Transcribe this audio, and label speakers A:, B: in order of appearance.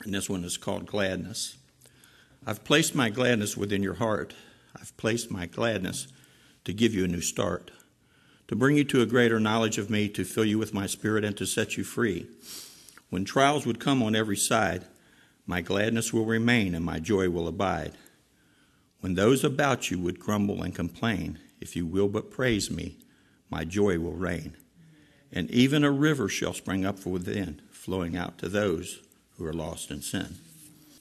A: And this one is called Gladness. I've placed my gladness within your heart. I've placed my gladness to give you a new start, to bring you to a greater knowledge of me, to fill you with my spirit, and to set you free. When trials would come on every side, my gladness will remain and my joy will abide. When those about you would grumble and complain, if you will but praise me, my joy will reign. And even a river shall spring up from within, flowing out to those who are lost in sin.